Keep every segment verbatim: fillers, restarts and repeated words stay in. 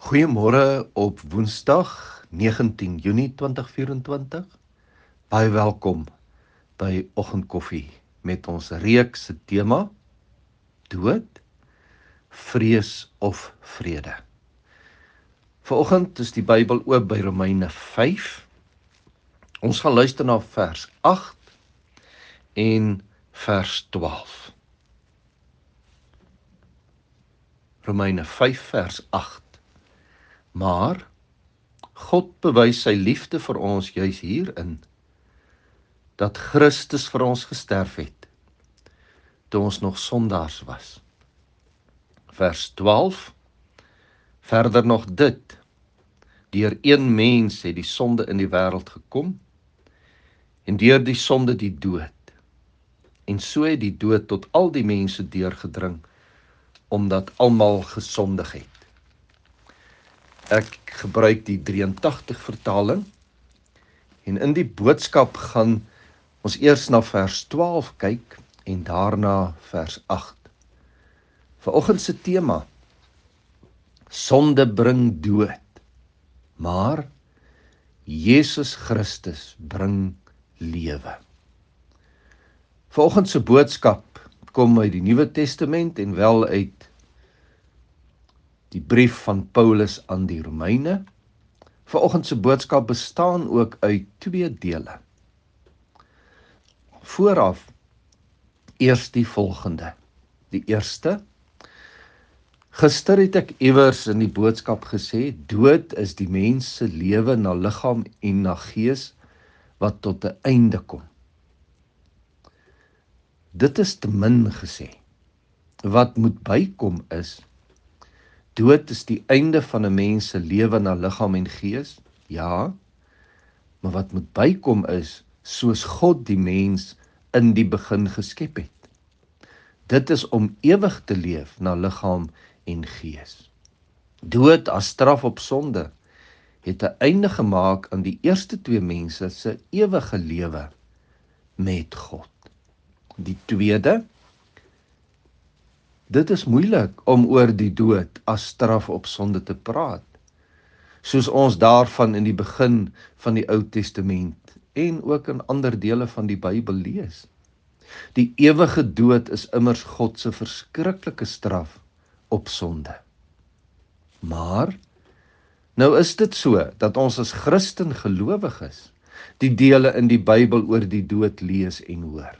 Goeiemôre op Woensdag negentien Junie twintig vyf-en-twintig. Baie welkom by Oggendkoffie met ons reeks se tema dood, vrees of vrede. Vanoggend is die Bybel oop by Romeine vyf. Ons gaan luister na vers agt en vers twaalf. Romeine vyf vers agt. Maar God bewys sy liefde vir ons juis hierin, dat Christus vir ons gesterf het, toe ons nog sondaars was. Vers twaalf, verder nog dit, deur een mens het die sonde in die wêreld gekom, en deur die sonde die dood. En so het die dood tot al die mense deurgedring, omdat almal gesondig het. Ek gebruik die drieëntagtig vertaling, en in die boodskap gaan ons eers na vers twaalf kyk, en daarna vers agt. Vanoggend se tema, sonde bring dood, maar Jesus Christus bring lewe. Vanoggend se boodskap kom uit die Nuwe Testament en wel uit die brief van Paulus aan die Romeine. Vanoggend se boodskap bestaan ook uit twee dele. Vooraf, eers die volgende. Die eerste, gister het ek iewers in die boodskap gesê, dood is die mens se lewe na liggaam en na gees, wat tot 'n einde kom. Dit is te min gesê. Wat moet bykom is, dood is die einde van 'n mens se lewe na liggaam en gees, ja, maar wat moet bykom is, soos God die mens in die begin geskep het. Dit is om ewig te leef na liggaam en gees. Dood as straf op sonde het 'n einde gemaak aan die eerste twee mense se ewige lewe met God. Die tweede, dit is moeilik om oor die dood as straf op sonde te praat, soos ons daarvan in die begin van die Ou Testament en ook in ander dele van die Bybel lees. Die ewige dood is immers God se verskriklike straf op sonde. Maar nou is dit so dat ons as Christen gelowiges die dele in die Bybel oor die dood lees en hoor.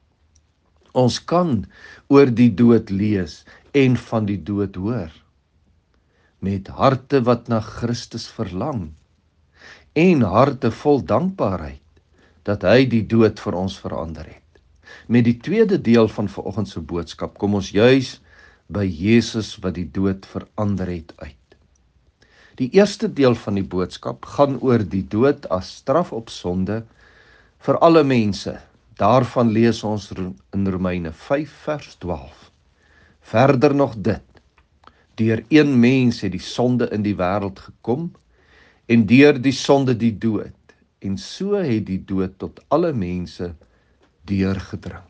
Ons kan oor die dood lees en van die dood hoor, met harte wat na Christus verlang, en harte vol dankbaarheid, dat hy die dood vir ons verander het. Met die tweede deel van vanoggend se boodskap, kom ons juis by Jesus wat die dood verander het uit. Die eerste deel van die boodskap gaan oor die dood as straf op sonde vir alle mense. Daarvan lees ons in Romeine vyf vers twaalf. Verder nog dit, deur een mens het die sonde in die wêreld gekom, en deur die sonde die dood, en so het die dood tot alle mense deurgedring.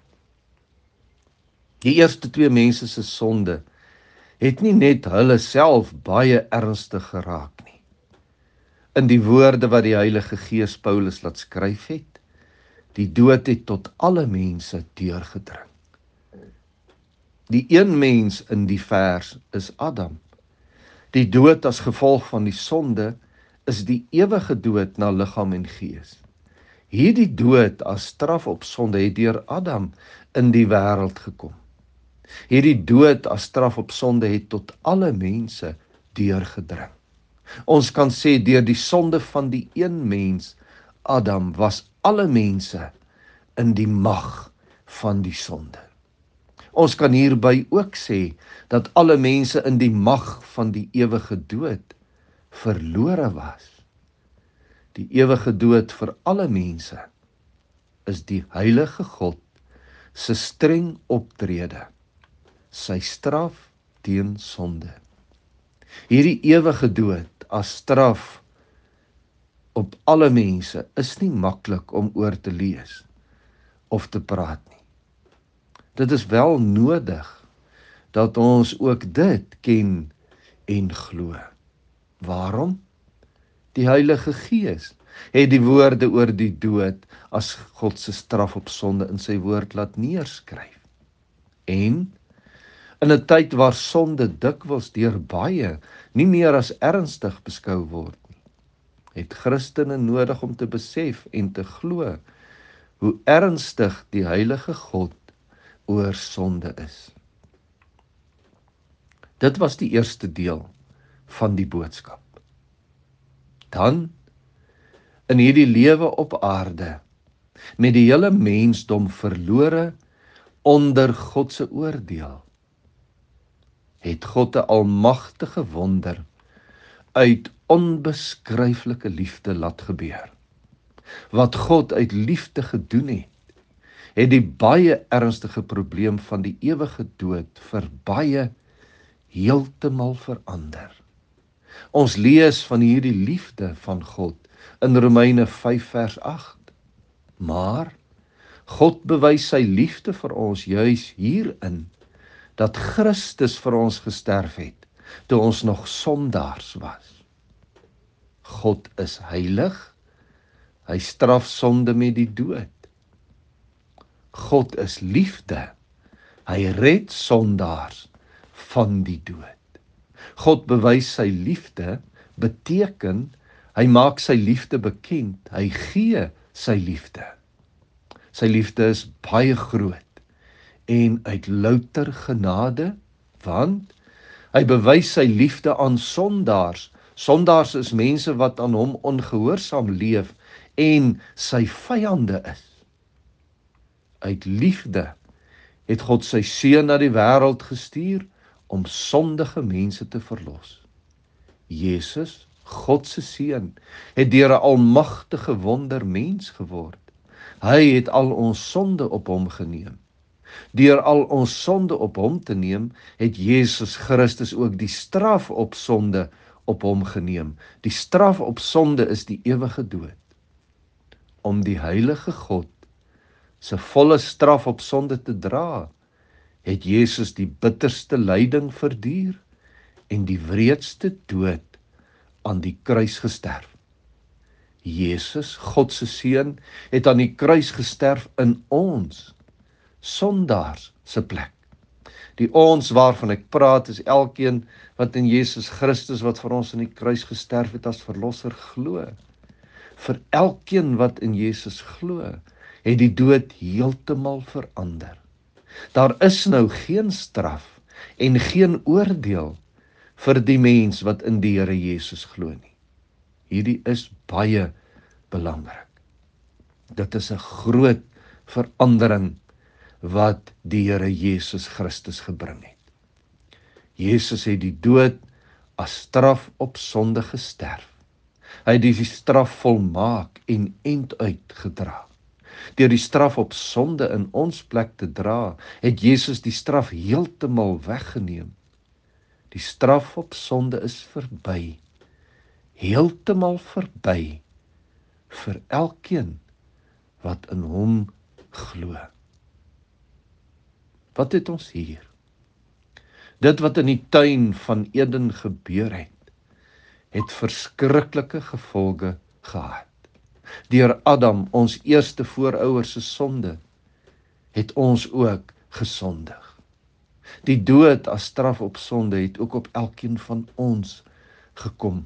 Die eerste twee mense se sonde het nie net hulle self baie ernstig geraak nie. In die woorde wat die Heilige Gees Paulus laat skryf het, die dood het tot alle mense deurgedring. Die een mens in die vers is Adam. Die dood as gevolg van die sonde is die ewige dood na liggaam en gees. Hierdie dood as straf op sonde het deur Adam in die wêreld gekom. Hierdie dood as straf op sonde het tot alle mense deurgedring. Ons kan sê deur die sonde van die een mens, Adam, was alle mense in die mag van die sonde. Ons kan hierby ook sê dat alle mense in die mag van die ewige dood verlore was. Die ewige dood vir alle mense is die heilige God se streng optrede, sy straf teen sonde. Hierdie ewige dood as straf op alle mense is nie maklik om oor te lees of te praat nie. Dit is wel nodig dat ons ook dit ken en glo. Waarom? Die Heilige Gees het die woorde oor die dood as God se straf op sonde in sy woord laat neerskryf. En in 'n tyd waar sonde dikwels deur baie nie meer as ernstig beskou word nie, het Christene nodig om te besef en te glo hoe ernstig die Heilige God oor sonde is. Dit was die eerste deel van die boodskap. Dan, in hierdie lewe op aarde, met die hele mensdom verlore onder God se oordeel, het God 'n almagtige wonder uit onbeskryflike liefde laat gebeur. Wat God uit liefde gedoen het, het die baie ernstige probleem van die ewige dood vir baie heeltemal verander. Ons lees van hierdie liefde van God in Romeine vyf vers agt. Maar God bewys sy liefde vir ons juis hierin, dat Christus vir ons gesterf het, toe ons nog sondaars was. God is heilig, hy straf sonde met die dood. God is liefde, hy red sondaars van die dood. God bewys sy liefde, beteken, hy maak sy liefde bekend, hy gee sy liefde. Sy liefde is baie groot en uit louter genade, want hy bewys sy liefde aan sondaars. Sondaars is mense wat aan hom ongehoorsaam leef en sy vyande is. Uit liefde het God sy seun na die wêreld gestuur om sondige mense te verlos. Jesus, God se seun, het deur 'n almagtige wonder mens geword. Hy het al ons sonde op hom geneem. Deur al ons sonde op hom te neem, het Jesus Christus ook die straf op sonde op hom geneem. Die straf op sonde is die ewige dood. Om die heilige God se volle straf op sonde te dra, het Jesus die bitterste lyding verduur en die wreedste dood aan die kruis gesterf. Jesus, God se seun, het aan die kruis gesterf in ons, sondaars se plek. Die ons waarvan ek praat is elkeen wat in Jesus Christus wat vir ons aan die kruis gesterf het as verlosser glo. Vir elkeen wat in Jesus glo, het die dood heeltemal verander. Daar is nou geen straf en geen oordeel vir die mens wat in die Here Jesus glo nie. Hierdie is baie belangrik. Dit is 'n groot verandering wat die Here Jesus Christus gebring het. Jesus het die dood as straf op sonde gesterf. Hy het die straf volmaak en end uitgedra. Deur die straf op sonde in ons plek te dra, het Jesus die straf heeltemal weggeneem. Die straf op sonde is verby, heeltemal verby, vir elkeen wat in hom glo. Wat het ons hier? Dit wat in die tuin van Eden gebeur het, het verskriklike gevolge gehad. Deur Adam, ons eerste voorouers se sonde, het ons ook gesondig. Die dood as straf op sonde het ook op elkeen van ons gekom.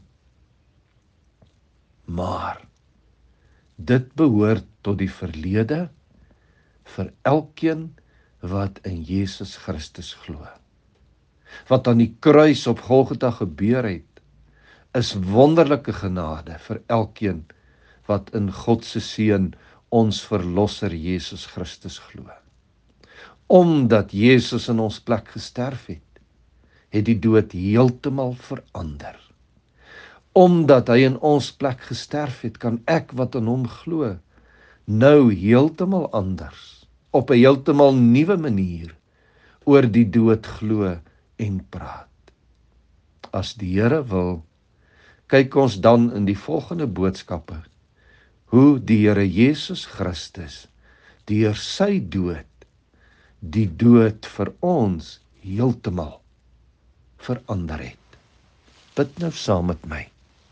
Maar dit behoort tot die verlede vir elkeen wat in Jesus Christus glo. Wat aan die kruis op Golgotha gebeur het, is wonderlike genade vir elkeen wat in God se seun, ons verlosser Jesus Christus glo. Omdat Jesus in ons plek gesterf het, het die dood heeltemal verander. Omdat hy in ons plek gesterf het, kan ek wat in hom glo, nou heeltemal anders, op 'n heeltemal nuwe manier, oor die dood glo en praat. As die Here wil, kyk ons dan in die volgende boodskappe, hoe die Here Jesus Christus, deur sy dood, die dood vir ons heeltemal verander het. Bid nou saam met my.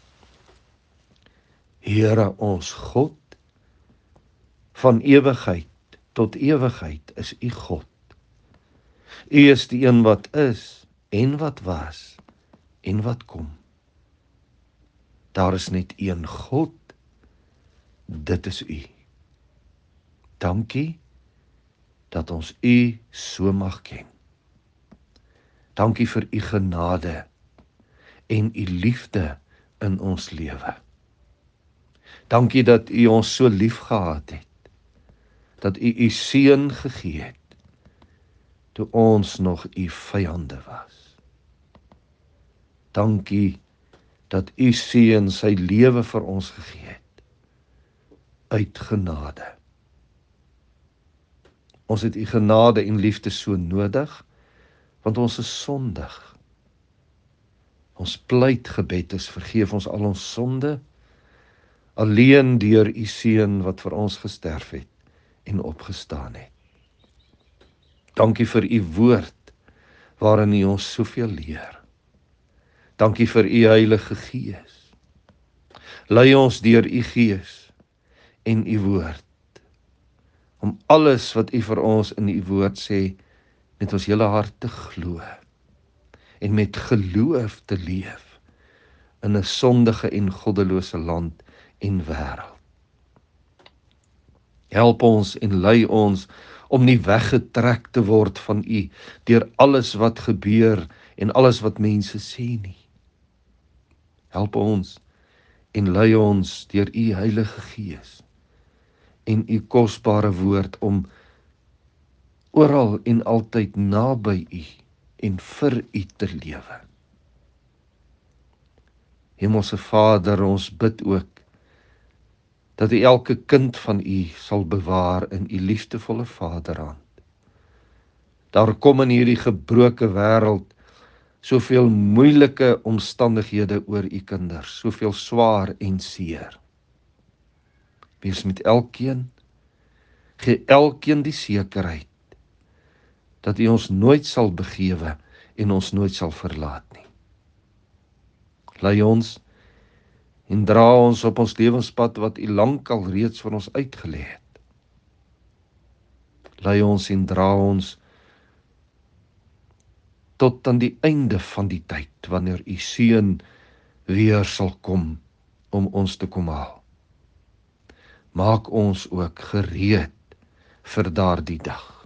Here ons God, van ewigheid tot ewigheid is U God. U is die een wat is, en wat was, en wat kom. Daar is net een God, dit is U. Dankie dat ons U so mag ken. Dankie vir U genade en U liefde in ons lewe. Dankie dat U ons so lief gehad het, dat U U seun gegee het, toe ons nog U vyande was. Dankie dat U seun sy lewe vir ons gegee het, uit genade. Ons het U genade en liefde so nodig, want ons is sondig. Ons pleitgebed is vergeef ons al ons sonde, alleen deur U seun wat vir ons gesterf het en opgestaan het. Dankie vir U woord, waarin U ons soveel leer. Dankie vir U Heilige Gees. Lei ons deur U Gees en U woord, om alles wat U vir ons in U woord sê, met ons hele hart te glo, en met geloof te leef, in 'n sondige en goddelose land en wêreld. Help ons en lei ons om nie weggetrek te word van U deur alles wat gebeur en alles wat mense sê nie. Help ons en lei ons deur U Heilige Gees en U kosbare woord om oral en altyd naby U en vir U te lewe. Hemelse Vader, ons bid ook dat U elke kind van U sal bewaar in U liefdevolle vaderhand. Daar kom in hierdie gebroke wêreld soveel moeilike omstandighede oor U kinders, soveel swaar en seer. Wees met elkeen, gee elkeen die sekerheid dat U ons nooit sal begewe en ons nooit sal verlaat nie. Lei ons en dra ons op ons lewenspad wat U lankal reeds vir ons uitgelê het. Lei ons en dra ons tot aan die einde van die tyd, wanneer U seun weer sal kom om ons te kom haal. Maak ons ook gereed vir daardie dag.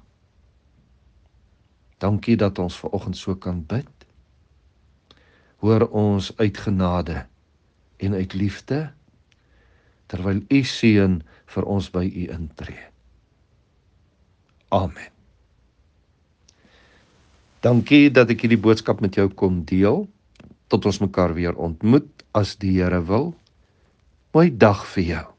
Dankie dat ons vanoggend so kan bid. Hoor ons uit genade en uit liefde, terwyl U seun vir ons by U intree. Amen. Dankie dat ek hierdie boodskap met jou kon deel. Tot ons mekaar weer ontmoet, as die Here wil. Mooi dag vir jou.